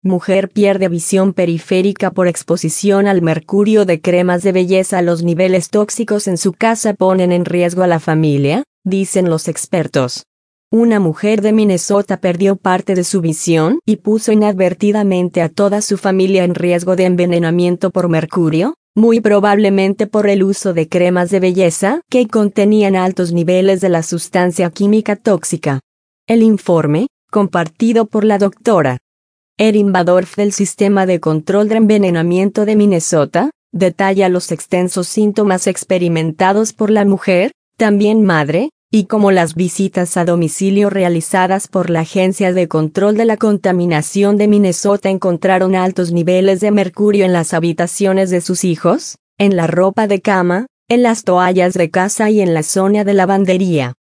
Mujer pierde visión periférica por exposición al mercurio de cremas de belleza. Los niveles tóxicos en su casa ponen en riesgo a la familia, dicen los expertos. Una mujer de Minnesota perdió parte de su visión y puso inadvertidamente a toda su familia en riesgo de envenenamiento por mercurio, muy probablemente por el uso de cremas de belleza que contenían altos niveles de la sustancia química tóxica. El informe, compartido por la doctora Erin Badorf del Sistema de Control de Envenenamiento de Minnesota, detalla los extensos síntomas experimentados por la mujer, también madre, y cómo las visitas a domicilio realizadas por la Agencia de Control de la Contaminación de Minnesota encontraron altos niveles de mercurio en las habitaciones de sus hijos, en la ropa de cama, en las toallas de casa y en la zona de lavandería.